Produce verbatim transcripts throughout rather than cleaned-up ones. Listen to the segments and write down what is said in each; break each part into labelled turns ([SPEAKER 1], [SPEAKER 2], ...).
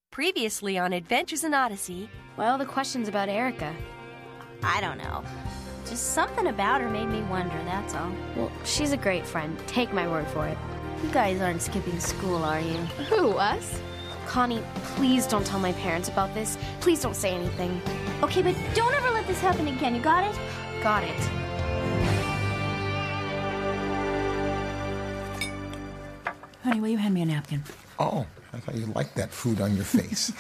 [SPEAKER 1] Previously on Adventures in Odyssey.
[SPEAKER 2] Well, the question's about Erica.
[SPEAKER 3] I don't know. Just something about her made me wonder, that's all.
[SPEAKER 2] Well, she's a great friend. Take my word for it.
[SPEAKER 3] You guys aren't skipping school, are you?
[SPEAKER 2] Who, us? Connie, please don't tell my parents about this. Please don't say anything.
[SPEAKER 3] Okay, but don't ever let this happen again, you got it?
[SPEAKER 2] Got it.
[SPEAKER 4] Honey, will you hand me a napkin?
[SPEAKER 5] Oh, I thought you liked that food on your face.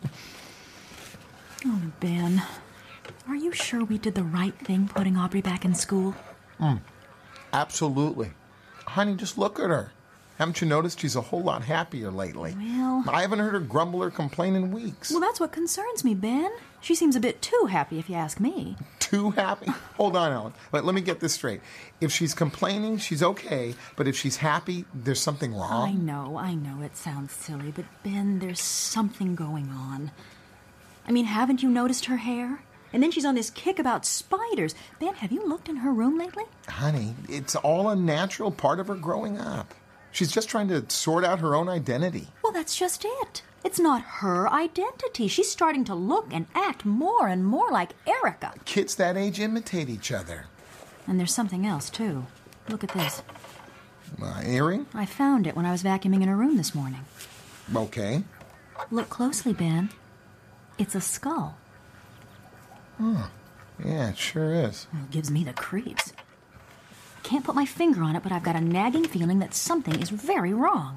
[SPEAKER 4] Oh, Ben, are you sure we did the right thing putting Aubrey back in school?
[SPEAKER 5] Mm, absolutely. Honey, just look at her. Haven't you noticed she's a whole lot happier lately?
[SPEAKER 4] Well...
[SPEAKER 5] I haven't heard her grumble or complain in weeks.
[SPEAKER 4] Well, that's what concerns me, Ben. She seems a bit too happy, if you ask me.
[SPEAKER 5] Too happy? Hold on, Ellen. Let, let me get this straight. If she's complaining, she's okay, but if she's happy, there's something wrong.
[SPEAKER 4] I know, I know it sounds silly, but Ben, there's something going on. I mean, haven't you noticed her hair? And then she's on this kick about spiders. Ben, have you looked in her room lately?
[SPEAKER 5] Honey, it's all a natural part of her growing up. She's just trying to sort out her own identity.
[SPEAKER 4] Well, that's just it. It's not her identity. She's starting to look and act more and more like Erica.
[SPEAKER 5] Kids that age imitate each other.
[SPEAKER 4] And there's something else, too. Look at this.
[SPEAKER 5] Uh, earring?
[SPEAKER 4] I found it when I was vacuuming in her room this morning.
[SPEAKER 5] Okay.
[SPEAKER 4] Look closely, Ben. It's a skull.
[SPEAKER 5] Huh. Yeah, it sure is.
[SPEAKER 4] Well, it gives me the creeps. Can't put my finger on it, but I've got a nagging feeling that something is very wrong.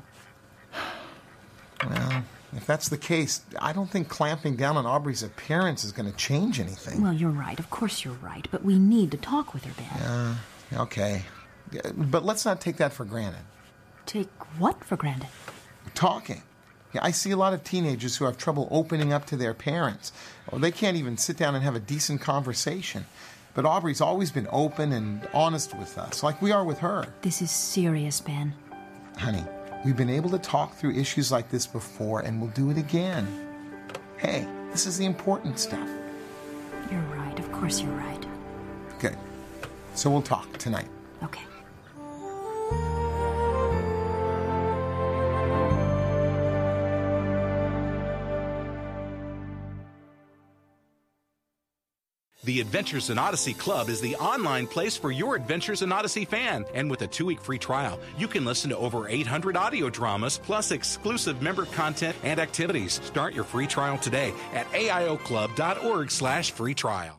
[SPEAKER 5] Well, if that's the case, I don't think clamping down on Aubrey's appearance is going to change anything.
[SPEAKER 4] Well, you're right. Of course you're right. But we need to talk with her, Ben.
[SPEAKER 5] Uh, okay. But let's not take that for granted.
[SPEAKER 4] Take what for granted?
[SPEAKER 5] Talking. Yeah, I see a lot of teenagers who have trouble opening up to their parents. Or they can't even sit down and have a decent conversation. But Aubrey's always been open and honest with us, like we are with her.
[SPEAKER 4] This is serious, Ben.
[SPEAKER 5] Honey, we've been able to talk through issues like this before, and we'll do it again. Hey, this is the important stuff.
[SPEAKER 4] You're right. Of course you're right.
[SPEAKER 5] Good. So we'll talk tonight.
[SPEAKER 4] Okay.
[SPEAKER 6] The Adventures in Odyssey Club is the online place for your Adventures in Odyssey fan. And with a two-week free trial, you can listen to over eight hundred audio dramas, plus exclusive member content and activities. Start your free trial today at aioclub.org slash free trial.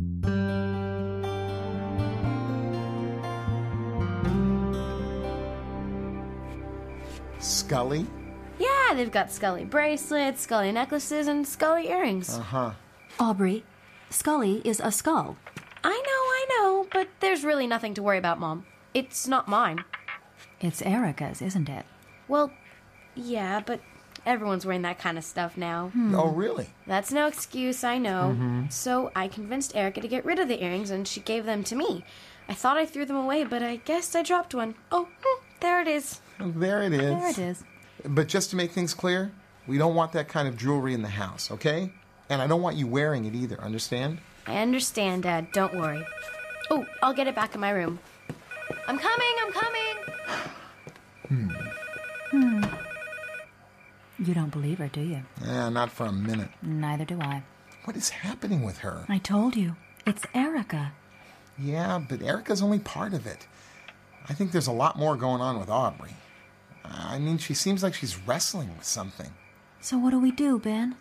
[SPEAKER 5] Scully?
[SPEAKER 2] Yeah, they've got Scully bracelets, Scully necklaces, and Scully earrings.
[SPEAKER 5] Uh-huh.
[SPEAKER 4] Aubrey, Scully is a skull.
[SPEAKER 2] I know, I know, but there's really nothing to worry about, Mom. It's not mine.
[SPEAKER 4] It's Erica's, isn't it?
[SPEAKER 2] Well, yeah, but everyone's wearing that kind of stuff now.
[SPEAKER 4] Hmm.
[SPEAKER 5] Oh, really?
[SPEAKER 2] That's no excuse, I know.
[SPEAKER 5] Mm-hmm.
[SPEAKER 2] So I convinced Erica to get rid of the earrings, and she gave them to me. I thought I threw them away, but I guess I dropped one. Oh, there it is.
[SPEAKER 5] There it is.
[SPEAKER 4] There it is.
[SPEAKER 5] But just to make things clear, we don't want that kind of jewelry in the house, okay? And I don't want you wearing it either, understand?
[SPEAKER 2] I understand, Dad. Don't worry. Oh, I'll get it back in my room. I'm coming, I'm coming!
[SPEAKER 5] Hmm.
[SPEAKER 4] Hmm. You don't believe her, do you?
[SPEAKER 5] Yeah, not for a minute.
[SPEAKER 4] Neither do I.
[SPEAKER 5] What is happening with her?
[SPEAKER 4] I told you. It's Erica.
[SPEAKER 5] Yeah, but Erica's only part of it. I think there's a lot more going on with Aubrey. I mean, she seems like she's wrestling with something.
[SPEAKER 4] So what do we do, Ben?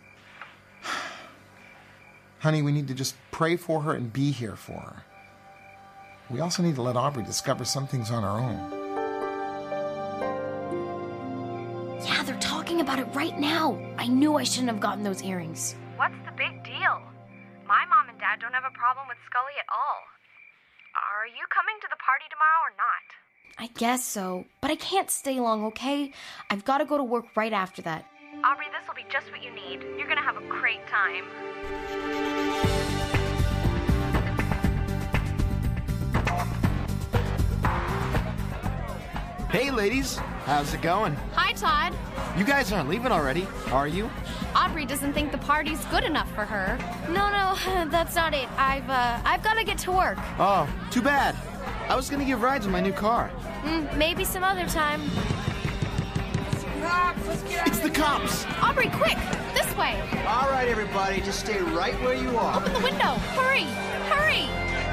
[SPEAKER 5] Honey, we need to just pray for her and be here for her. We also need to let Aubrey discover some things on her own.
[SPEAKER 2] Yeah, they're talking about it right now. I knew I shouldn't have gotten those earrings.
[SPEAKER 7] What's the big deal? My mom and dad don't have a problem with Scully at all. Are you coming to the party tomorrow or not?
[SPEAKER 2] I guess so, but I can't stay long, okay? I've got to go to work right after that.
[SPEAKER 7] Aubrey, this will be just what you need. You're going to have a great time.
[SPEAKER 8] Hey, ladies. How's it going?
[SPEAKER 9] Hi, Todd.
[SPEAKER 8] You guys aren't leaving already, are you?
[SPEAKER 9] Aubrey doesn't think the party's good enough for her.
[SPEAKER 2] No, no, that's not it. I've, uh, I've got to get to work.
[SPEAKER 8] Oh, too bad. I was gonna give rides in my new car.
[SPEAKER 2] Mm, maybe some other time.
[SPEAKER 8] It's the cops!
[SPEAKER 9] Aubrey, quick! This
[SPEAKER 8] everybody. Just stay right where you are.
[SPEAKER 9] Open the window. Hurry. Hurry.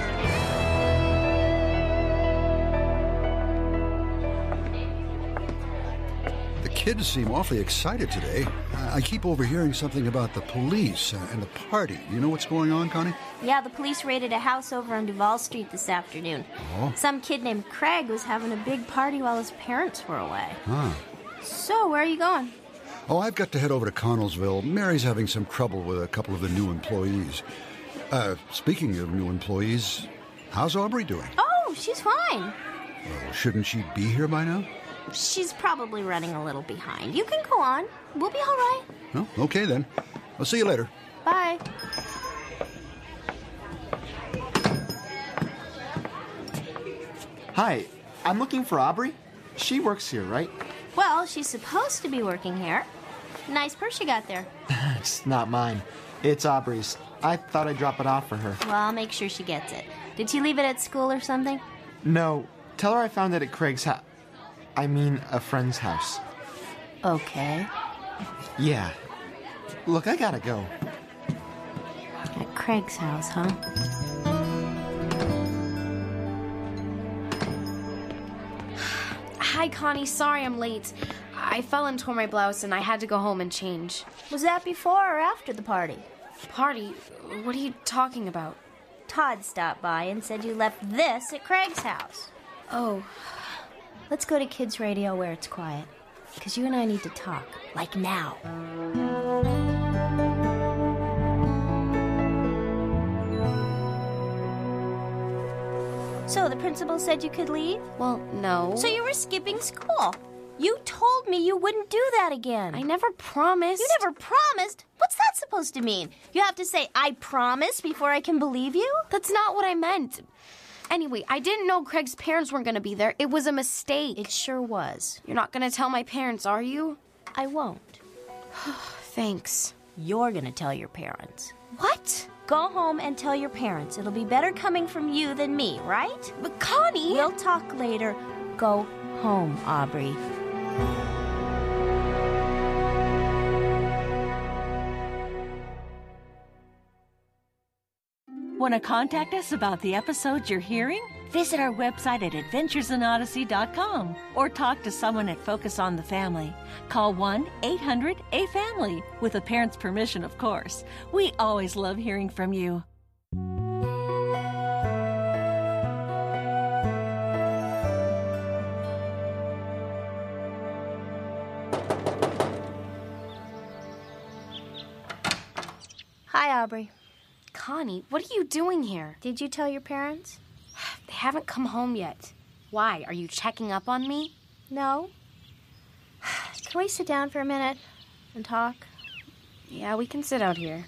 [SPEAKER 10] The kids seem awfully excited today. I keep overhearing something about the police and the party. You know what's going on, Connie?
[SPEAKER 3] Yeah, the police raided a house over on Duval Street this afternoon.
[SPEAKER 10] Oh?
[SPEAKER 3] Some kid named Craig was having a big party while his parents were away.
[SPEAKER 10] Huh.
[SPEAKER 3] So, where are you going?
[SPEAKER 10] Oh, I've got to head over to Connellsville. Mary's having some trouble with a couple of the new employees. Uh, speaking of new employees, how's Aubrey doing?
[SPEAKER 3] Oh, she's fine.
[SPEAKER 10] Well, shouldn't she be here by now?
[SPEAKER 3] She's probably running a little behind. You can go on. We'll be all right.
[SPEAKER 10] Oh, okay then. I'll see you later.
[SPEAKER 3] Bye.
[SPEAKER 8] Hi, I'm looking for Aubrey. She works here, right?
[SPEAKER 3] Well, she's supposed to be working here. Nice purse you got there.
[SPEAKER 8] It's not mine. It's Aubrey's. I thought I'd drop it off for her.
[SPEAKER 3] Well, I'll make sure she gets it. Did she leave it at school or something?
[SPEAKER 8] No, tell her I found it at Craig's house. I mean, a friend's house.
[SPEAKER 3] Okay.
[SPEAKER 8] Yeah. Look, I gotta go.
[SPEAKER 3] At Craig's house, huh?
[SPEAKER 2] Hi, Connie. Sorry I'm late. I fell and tore my blouse and I had to go home and change.
[SPEAKER 3] Was that before or after the party?
[SPEAKER 2] Party? What are you talking about?
[SPEAKER 3] Todd stopped by and said you left this at Craig's house.
[SPEAKER 2] Oh.
[SPEAKER 3] Let's go to Kids Radio where it's quiet. Because you and I need to talk. Like now. So the principal said you could leave?
[SPEAKER 2] Well, no.
[SPEAKER 3] So you were skipping school. You told me you wouldn't do that again.
[SPEAKER 2] I never promised.
[SPEAKER 3] You never promised? What's that supposed to mean? You have to say, I promise, before I can believe you?
[SPEAKER 2] That's not what I meant. Anyway, I didn't know Craig's parents weren't going to be there. It was a mistake.
[SPEAKER 3] It sure was.
[SPEAKER 2] You're not going to tell my parents, are you?
[SPEAKER 3] I won't.
[SPEAKER 2] Thanks.
[SPEAKER 3] You're going to tell your parents.
[SPEAKER 2] What?
[SPEAKER 3] Go home and tell your parents. It'll be better coming from you than me, right?
[SPEAKER 2] But Connie...
[SPEAKER 3] We'll talk later. Go home, Aubrey.
[SPEAKER 1] Want to contact us about the episodes you're hearing? Visit our website at adventures in odyssey dot com or talk to someone at Focus on the Family. Call one eight hundred A family, with a parent's permission, of course. We always love hearing from you.
[SPEAKER 3] Hi, Aubrey.
[SPEAKER 2] Connie, what are you doing here?
[SPEAKER 3] Did you tell your parents?
[SPEAKER 2] They haven't come home yet. Why? Are you checking up on me?
[SPEAKER 3] No. Can we sit down for a minute and talk?
[SPEAKER 2] Yeah, we can sit out here.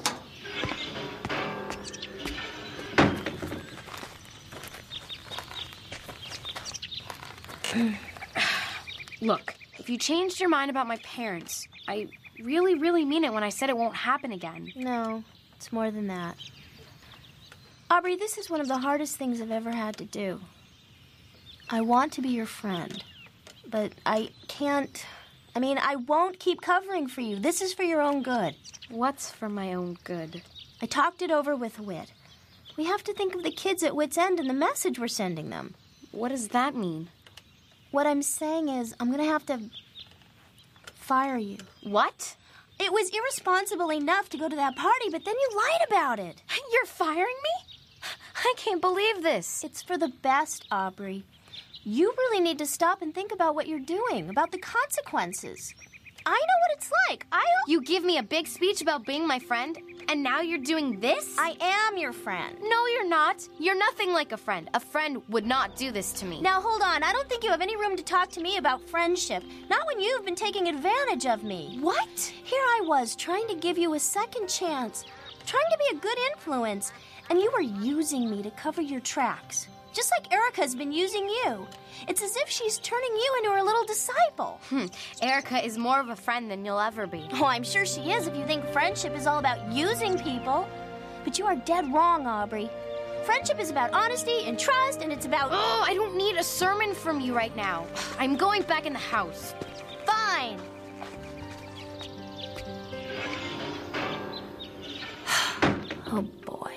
[SPEAKER 2] Look, if you changed your mind about my parents, I really, really mean it when I said it won't happen again.
[SPEAKER 3] No, it's more than that. Aubrey, this is one of the hardest things I've ever had to do. I want to be your friend, but I can't... I mean, I won't keep covering for you. This is for your own good.
[SPEAKER 2] What's for my own good?
[SPEAKER 3] I talked it over with Whit. We have to think of the kids at Whit's End and the message we're sending them.
[SPEAKER 2] What does that mean?
[SPEAKER 3] What I'm saying is, I'm going to have to fire you.
[SPEAKER 2] What?
[SPEAKER 3] It was irresponsible enough to go to that party, but then you lied about it.
[SPEAKER 2] You're firing me? I can't believe this.
[SPEAKER 3] It's for the best, Aubrey. You really need to stop and think about what you're doing, about the consequences. I know what it's like. I...
[SPEAKER 2] You give me a big speech about being my friend, and now you're doing this?
[SPEAKER 3] I am your friend.
[SPEAKER 2] No, you're not. You're nothing like a friend. A friend would not do this to me.
[SPEAKER 3] Now, hold on. I don't think you have any room to talk to me about friendship. Not when you've been taking advantage of me.
[SPEAKER 2] What?
[SPEAKER 3] Here I was, trying to give you a second chance, trying to be a good influence, and you were using me to cover your tracks. Just like Erica's been using you. It's as if she's turning you into her little disciple.
[SPEAKER 2] Hmm. Erica is more of a friend than you'll ever be.
[SPEAKER 3] Oh, I'm sure she is if you think friendship is all about using people. But you are dead wrong, Aubrey. Friendship is about honesty and trust, and it's about...
[SPEAKER 2] Oh, I don't need a sermon from you right now. I'm going back in the house.
[SPEAKER 3] Fine. Oh, boy.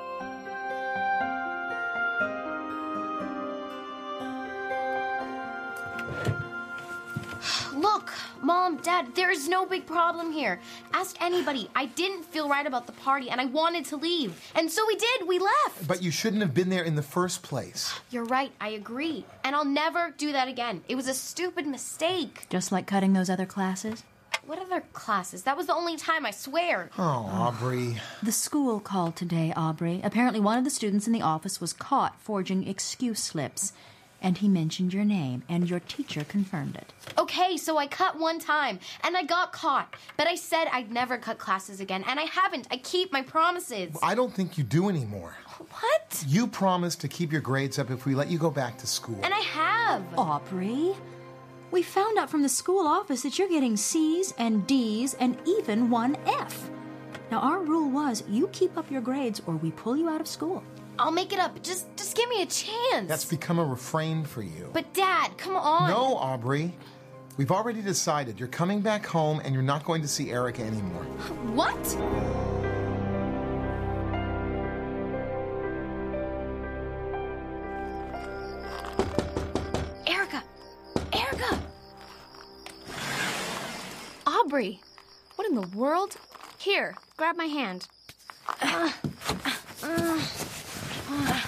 [SPEAKER 2] Look, Mom, Dad, there is no big problem here. Ask anybody. I didn't feel right about the party, and I wanted to leave. And so we did. We left.
[SPEAKER 5] But you shouldn't have been there in the first place.
[SPEAKER 2] You're right. I agree. And I'll never do that again. It was a stupid mistake.
[SPEAKER 4] Just like cutting those other classes?
[SPEAKER 2] What other classes? That was the only time, I swear.
[SPEAKER 5] Oh, Aubrey.
[SPEAKER 4] The school called today, Aubrey. Apparently one of the students in the office was caught forging excuse slips. And he mentioned your name, and your teacher confirmed it.
[SPEAKER 2] Okay, so I cut one time, and I got caught. But I said I'd never cut classes again, and I haven't. I keep my promises.
[SPEAKER 5] I don't think you do anymore.
[SPEAKER 2] What?
[SPEAKER 5] You promised to keep your grades up if we let you go back to school.
[SPEAKER 2] And I have.
[SPEAKER 4] Aubrey, we found out from the school office that you're getting C's and D's and even one F. Now, our rule was you keep up your grades or we pull you out of school.
[SPEAKER 2] I'll make it up. Just just give me a chance.
[SPEAKER 5] That's become a refrain for you.
[SPEAKER 2] But, Dad, come on.
[SPEAKER 5] No, Aubrey. We've already decided you're coming back home and you're not going to see Erica anymore.
[SPEAKER 2] What? Erica! Erica!
[SPEAKER 9] Aubrey, what in the world? Here, grab my hand. Uh, uh, uh,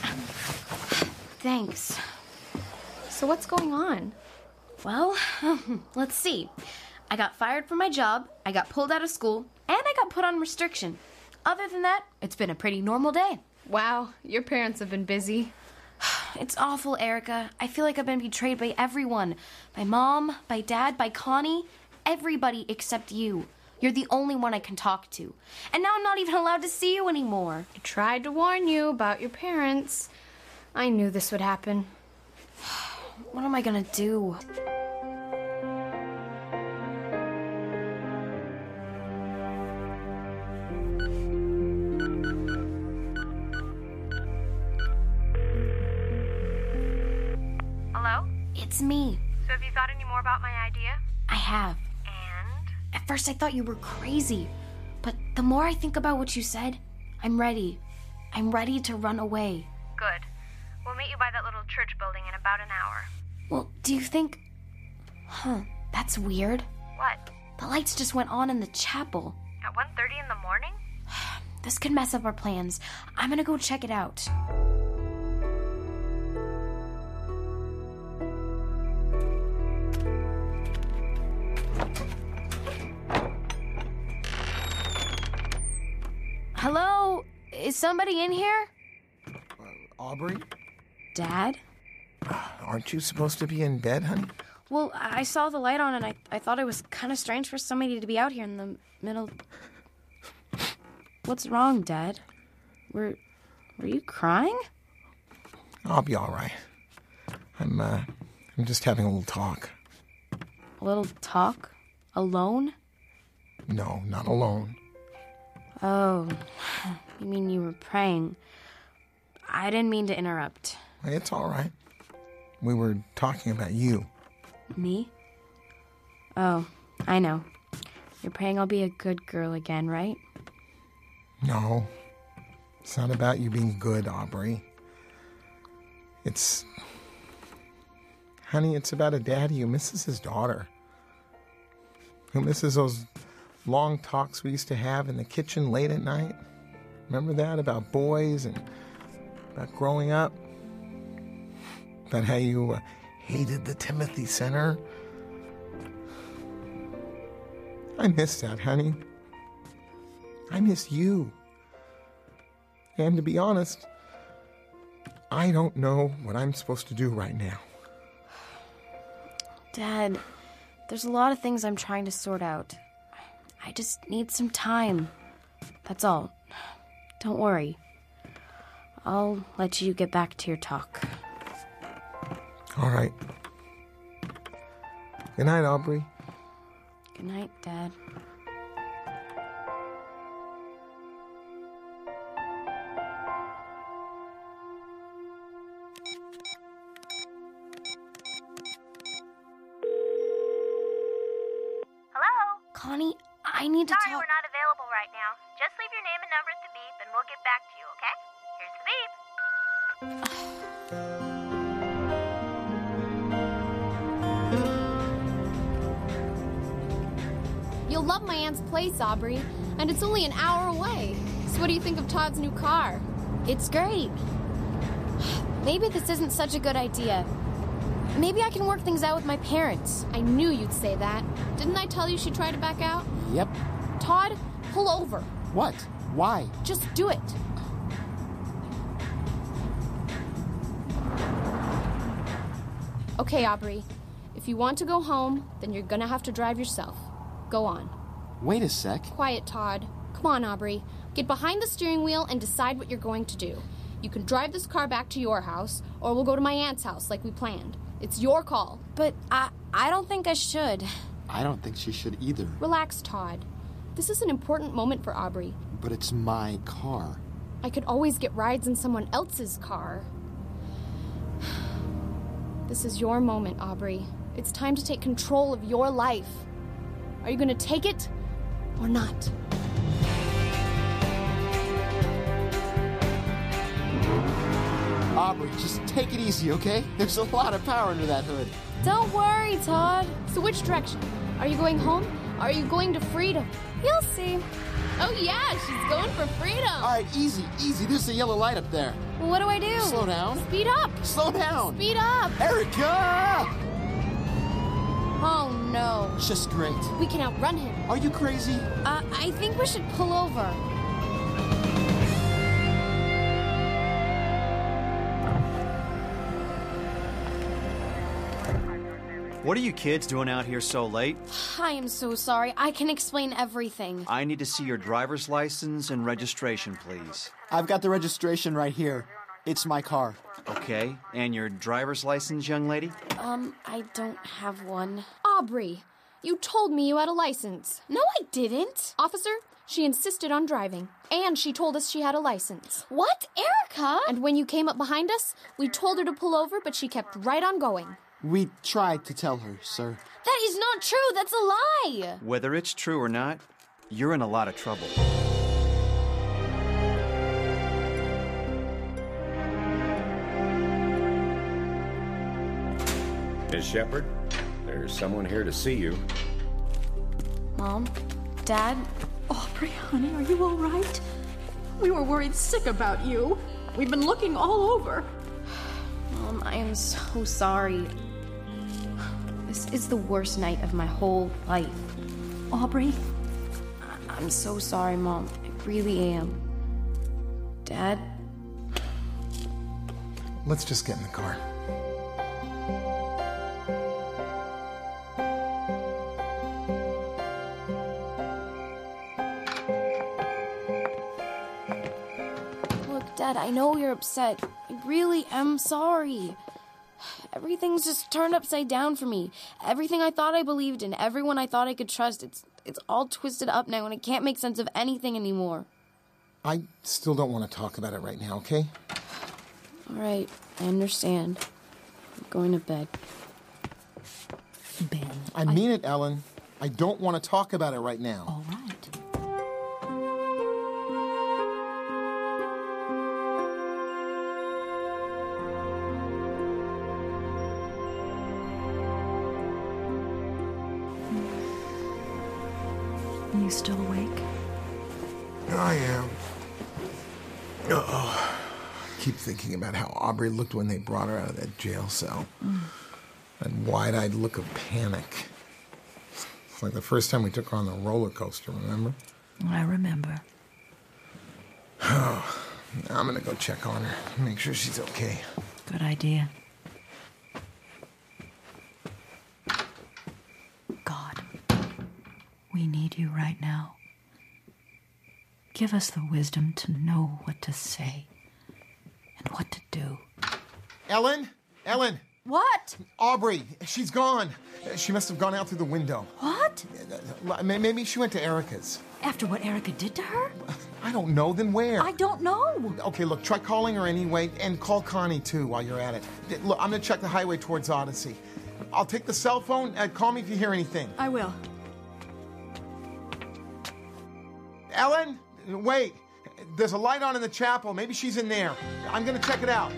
[SPEAKER 9] Thanks. So what's going on?
[SPEAKER 2] Well, let's see. I got fired from my job, I got pulled out of school, and I got put on restriction. Other than that, it's been a pretty normal day.
[SPEAKER 9] Wow, your parents have been busy.
[SPEAKER 2] It's awful, Erica. I feel like I've been betrayed by everyone. By Mom, by Dad, by Connie. Everybody except you. You're the only one I can talk to. And now I'm not even allowed to see you anymore.
[SPEAKER 9] I tried to warn you about your parents. I knew this would happen.
[SPEAKER 2] What am I gonna do?
[SPEAKER 7] Hello?
[SPEAKER 2] It's me.
[SPEAKER 7] So have you thought any more about my idea?
[SPEAKER 2] I have.
[SPEAKER 7] And?
[SPEAKER 2] At first I thought you were crazy. But the more I think about what you said, I'm ready. I'm ready to run away.
[SPEAKER 7] Good. We'll meet you by that little church building in about an hour.
[SPEAKER 2] Well, do you think... Huh, that's weird.
[SPEAKER 7] What?
[SPEAKER 2] The lights just went on in the chapel.
[SPEAKER 7] At one thirty in the morning?
[SPEAKER 2] This could mess up our plans. I'm gonna go check it out. Hello? Is somebody in here?
[SPEAKER 5] Uh, Aubrey?
[SPEAKER 2] Dad?
[SPEAKER 5] Aren't you supposed to be in bed, honey?
[SPEAKER 2] Well, I saw the light on and I, I thought it was kind of strange for somebody to be out here in the middle. What's wrong, Dad? Were, were you crying?
[SPEAKER 5] I'll be all right. I'm, uh, I'm just having a little talk.
[SPEAKER 2] A little talk? Alone?
[SPEAKER 5] No, not alone.
[SPEAKER 2] Oh, you mean you were praying. I didn't mean to interrupt.
[SPEAKER 5] It's all right. We were talking about you.
[SPEAKER 2] Me? Oh, I know. You're praying I'll be a good girl again, right?
[SPEAKER 5] No. It's not about you being good, Aubrey. It's... Honey, it's about a daddy who misses his daughter. Who misses those long talks we used to have in the kitchen late at night. Remember that? About boys and about growing up? About how you uh, hated the Timothy Center? I miss that, honey. I miss you. And to be honest, I don't know what I'm supposed to do right now.
[SPEAKER 2] Dad, there's a lot of things I'm trying to sort out. I just need some time. That's all. Don't worry. I'll let you get back to your talk.
[SPEAKER 5] All right. Good night, Aubrey.
[SPEAKER 2] Good night, Dad.
[SPEAKER 7] Hello?
[SPEAKER 2] Connie, I need to
[SPEAKER 7] Sorry,
[SPEAKER 2] talk.
[SPEAKER 7] we're not available right now. Just leave your name and number at the beep, we'll get back to you, okay? Here's the beep.
[SPEAKER 9] You'll love my aunt's place, Aubrey, and it's only an hour away. So what do you think of Todd's new car?
[SPEAKER 2] It's great. Maybe this isn't such a good idea. Maybe I can work things out with my parents.
[SPEAKER 9] I knew you'd say that. Didn't I tell you she'd try to back out?
[SPEAKER 8] Yep.
[SPEAKER 9] Todd, pull over.
[SPEAKER 8] What? Why?
[SPEAKER 9] Just do it. Okay, Aubrey. If you want to go home, then you're gonna have to drive yourself. Go on.
[SPEAKER 8] Wait a sec.
[SPEAKER 9] Quiet, Todd. Come on, Aubrey. Get behind the steering wheel and decide what you're going to do. You can drive this car back to your house, or we'll go to my aunt's house like we planned. It's your call.
[SPEAKER 2] But I, I don't think I should.
[SPEAKER 8] I don't think she should either.
[SPEAKER 9] Relax, Todd. This is an important moment for Aubrey.
[SPEAKER 8] But it's my car.
[SPEAKER 9] I could always get rides in someone else's car. This is your moment, Aubrey. It's time to take control of your life. Are you going to take it or not?
[SPEAKER 8] Aubrey, just take it easy, okay? There's a lot of power under that hood.
[SPEAKER 2] Don't worry, Todd.
[SPEAKER 9] So which direction? Are you going home? Or are you going to freedom?
[SPEAKER 2] You'll see.
[SPEAKER 9] Oh yeah, she's going for freedom.
[SPEAKER 8] All right, easy, easy. There's a yellow light up there.
[SPEAKER 2] Well, what do I do?
[SPEAKER 8] Slow down.
[SPEAKER 9] Speed up.
[SPEAKER 8] Slow down.
[SPEAKER 9] Speed up.
[SPEAKER 8] Erica!
[SPEAKER 2] Oh, no.
[SPEAKER 8] Just great.
[SPEAKER 9] We can outrun him.
[SPEAKER 8] Are you crazy?
[SPEAKER 2] Uh, I think we should pull over.
[SPEAKER 11] What are you kids doing out here so late?
[SPEAKER 2] I am so sorry. I can explain everything.
[SPEAKER 11] I need to see your driver's license and registration, please.
[SPEAKER 8] I've got the registration right here. It's my car.
[SPEAKER 11] Okay, and your driver's license, young lady?
[SPEAKER 2] Um, I don't have one.
[SPEAKER 9] Aubrey, you told me you had a license.
[SPEAKER 2] No, I didn't.
[SPEAKER 9] Officer, she insisted on driving, and she told us she had a license.
[SPEAKER 2] What? Erica?
[SPEAKER 9] And when you came up behind us, we told her to pull over, but she kept right on going.
[SPEAKER 8] We tried to tell her, sir.
[SPEAKER 2] That is not true. That's a lie.
[SPEAKER 11] Whether it's true or not, you're in a lot of trouble.
[SPEAKER 12] Miss Shepard, there's someone here to see you.
[SPEAKER 2] Mom? Dad?
[SPEAKER 4] Aubrey, honey, are you all right? We were worried sick about you. We've been looking all over.
[SPEAKER 2] Mom, I am so sorry. This is the worst night of my whole life.
[SPEAKER 4] Aubrey?
[SPEAKER 2] I- I'm so sorry, Mom. I really am. Dad?
[SPEAKER 5] Let's just get in the car.
[SPEAKER 2] Look, Dad, I know you're upset. I really am sorry. Everything's just turned upside down for me. Everything I thought I believed in, everyone I thought I could trust, it's it's all twisted up now and I can't make sense of anything anymore.
[SPEAKER 5] I still don't want to talk about it right now, okay?
[SPEAKER 2] All right, I understand. I'm going to bed.
[SPEAKER 4] Ben.
[SPEAKER 5] I mean it, Ellen. I don't want to talk about it right now.
[SPEAKER 4] All right. Are you still awake?
[SPEAKER 5] I am. Uh-oh. I keep thinking about how Aubrey looked when they brought her out of that jail cell. Mm. That wide-eyed look of panic. It's like the first time we took her on the roller coaster, remember?
[SPEAKER 4] I remember.
[SPEAKER 5] Oh, I'm gonna go check on her, make sure she's okay.
[SPEAKER 4] Good idea. God, we need you right now. Give us the wisdom to know what to say and what to do.
[SPEAKER 5] Ellen? Ellen!
[SPEAKER 4] What?
[SPEAKER 5] Aubrey, she's gone. She must have gone out through the window.
[SPEAKER 4] What?
[SPEAKER 5] Maybe she went to Erica's.
[SPEAKER 4] After what Erica did to her?
[SPEAKER 5] I don't know, then where?
[SPEAKER 4] I don't know.
[SPEAKER 5] Okay, look, try calling her anyway, and call Connie, too, while you're at it. Look, I'm gonna check the highway towards Odyssey. I'll take the cell phone, and call me if you hear anything.
[SPEAKER 4] I will.
[SPEAKER 5] Ellen? Wait. There's a light on in the chapel. Maybe she's in there. I'm going to check it out.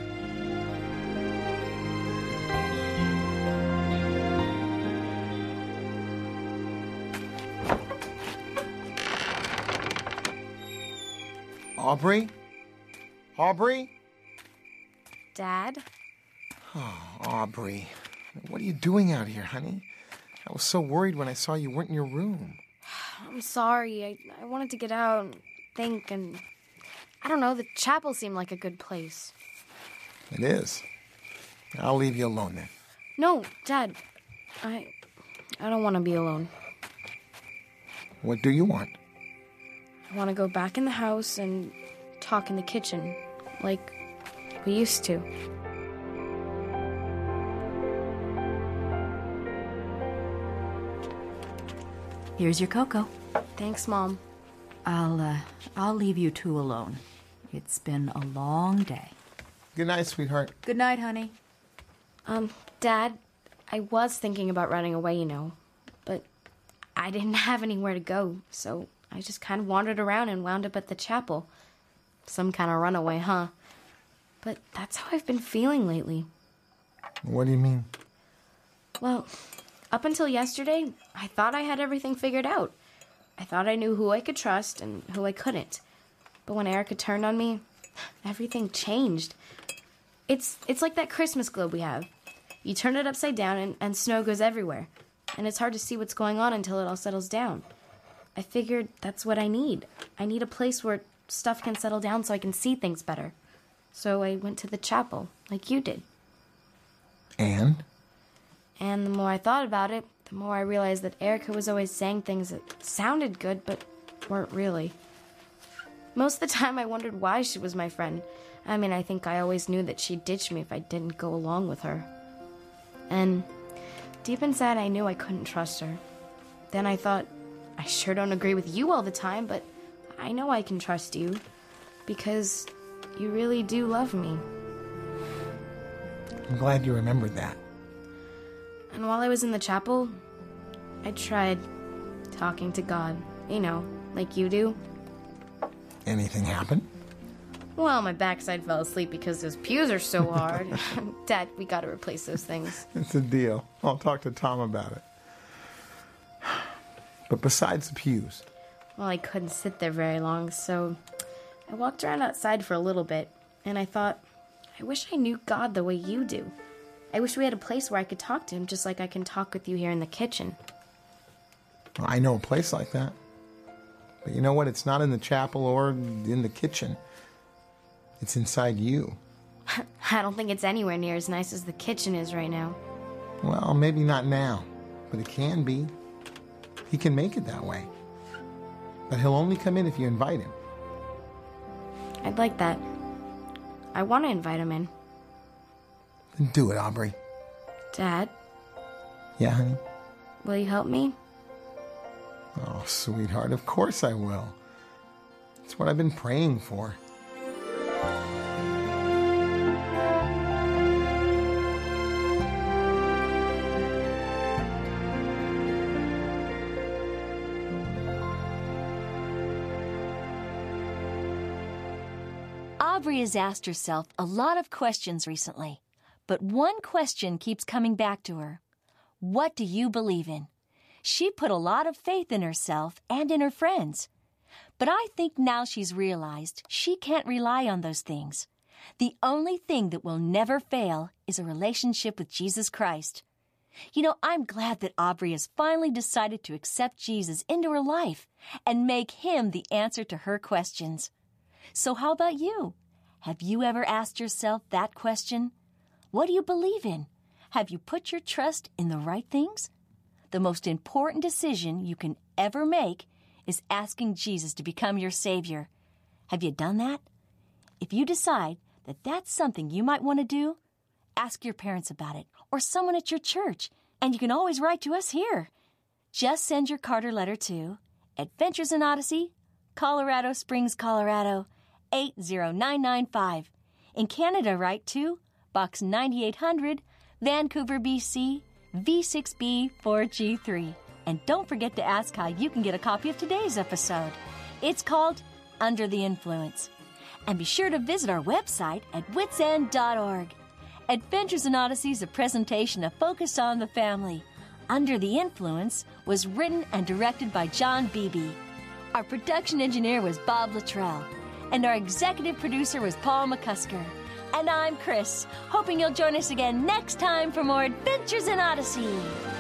[SPEAKER 5] Aubrey? Aubrey?
[SPEAKER 2] Dad?
[SPEAKER 5] Oh, Aubrey. What are you doing out here, honey? I was so worried when I saw you weren't in your room.
[SPEAKER 2] I'm sorry. I, I wanted to get out and think, and I don't know, the chapel seemed like a good place.
[SPEAKER 5] It is. I'll leave you alone then.
[SPEAKER 2] No, Dad. I I don't want to be alone.
[SPEAKER 5] What do you want?
[SPEAKER 2] I want to go back in the house and talk in the kitchen, like we used to.
[SPEAKER 4] Here's your cocoa.
[SPEAKER 2] Thanks, Mom.
[SPEAKER 4] I'll, uh, I'll leave you two alone. It's been a long day.
[SPEAKER 5] Good night, sweetheart.
[SPEAKER 4] Good night, honey.
[SPEAKER 2] Um, Dad, I was thinking about running away, you know, but I didn't have anywhere to go, so I just kind of wandered around and wound up at the chapel. Some kind of runaway, huh? But that's how I've been feeling lately.
[SPEAKER 5] What do you mean?
[SPEAKER 2] Well, up until yesterday, I thought I had everything figured out. I thought I knew who I could trust and who I couldn't. But when Erica turned on me, everything changed. It's it's like that Christmas globe we have. You turn it upside down and, and snow goes everywhere. And it's hard to see what's going on until it all settles down. I figured that's what I need. I need a place where stuff can settle down so I can see things better. So I went to the chapel, like you did.
[SPEAKER 5] And?
[SPEAKER 2] And the more I thought about it, the more I realized that Erica was always saying things that sounded good, but weren't really. Most of the time I wondered why she was my friend. I mean, I think I always knew that she'd ditch me if I didn't go along with her. And deep inside, I knew I couldn't trust her. Then I thought, I sure don't agree with you all the time, but I know I can trust you, because you really do love me.
[SPEAKER 5] I'm glad you remembered that.
[SPEAKER 2] And while I was in the chapel, I tried talking to God, you know, like you do.
[SPEAKER 5] Anything happen?
[SPEAKER 2] Well, my backside fell asleep because those pews are so hard. Dad, we gotta replace those things.
[SPEAKER 5] It's a deal. I'll talk to Tom about it. But besides the pews...
[SPEAKER 2] Well, I couldn't sit there very long, so I walked around outside for a little bit, and I thought, I wish I knew God the way you do. I wish we had a place where I could talk to him just like I can talk with you here in the kitchen.
[SPEAKER 5] Well, I know a place like that. But you know what? It's not in the chapel or in the kitchen. It's inside you.
[SPEAKER 2] I don't think it's anywhere near as nice as the kitchen is right now.
[SPEAKER 5] Well, maybe not now, but it can be. He can make it that way. But he'll only come in if you invite him.
[SPEAKER 2] I'd like that. I want to invite him in.
[SPEAKER 5] Then do it, Aubrey.
[SPEAKER 2] Dad?
[SPEAKER 5] Yeah, honey?
[SPEAKER 2] Will you help me?
[SPEAKER 5] Oh, sweetheart, of course I will. It's what I've been praying for.
[SPEAKER 1] Aubrey has asked herself a lot of questions recently, but one question keeps coming back to her. What do you believe in? She put a lot of faith in herself and in her friends. But I think now she's realized she can't rely on those things. The only thing that will never fail is a relationship with Jesus Christ. You know, I'm glad that Aubrey has finally decided to accept Jesus into her life and make him the answer to her questions. So how about you? Have you ever asked yourself that question? What do you believe in? Have you put your trust in the right things? The most important decision you can ever make is asking Jesus to become your Savior. Have you done that? If you decide that that's something you might want to do, ask your parents about it or someone at your church, and you can always write to us here. Just send your card or letter to Adventures in Odyssey, Colorado Springs, Colorado, eight zero nine nine five. In Canada, write to Box ninety-eight hundred, Vancouver, B C, V six B four G three. And don't forget to ask how you can get a copy of today's episode. It's called Under the Influence. And be sure to visit our website at wits end dot org. Adventures in Odyssey is a presentation of Focus on the Family. Under the Influence was written and directed by John Beebe. Our production engineer was Bob Luttrell. And our executive producer was Paul McCusker. And I'm Chris, hoping you'll join us again next time for more Adventures in Odyssey.